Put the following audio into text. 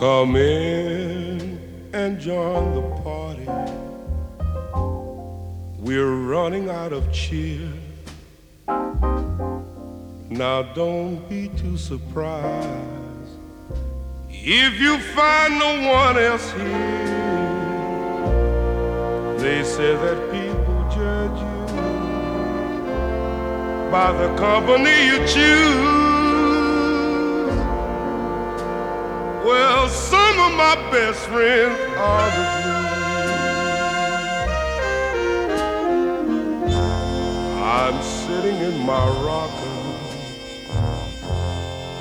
Come in and join the party. We're running out of cheer. Now don't be too surprised if you find no one else here. They say that people judge you by the company you choose. Well, some of my best friends are the blues. I'm sitting in my rocker